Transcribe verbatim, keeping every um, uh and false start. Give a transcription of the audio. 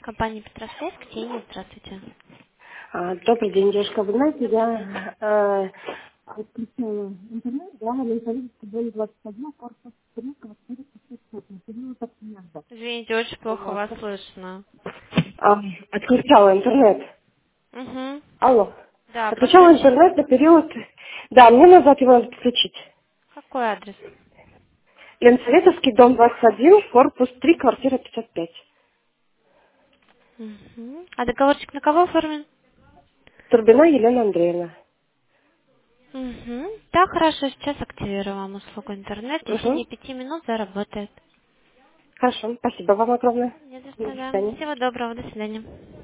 Компания Петросвязь, Ксения, здравствуйте. А, Добрый день, девушка. Вы знаете, я э, отключила интернет, да, на Лизаветской доли двадцать один, корпус три, квартира пятьсот пять, на период от съезда. Извините, очень плохо Вот. вас слышно. А, Отключала интернет. Угу. Алло. Да, Отключала подключить. интернет на период... Да, мне назад его надо подключить. Какой адрес? Ленсоветовский, дом двадцать один, корпус три, квартира пятьдесят пять. Угу. А договорчик на кого оформлен? Турбина Елена Андреевна. Угу. Да, хорошо, сейчас активирую вам услугу интернет. В Угу. течение пяти минут заработает. Хорошо, спасибо вам огромное. Не за До что, да. свидания. Всего доброго, до свидания.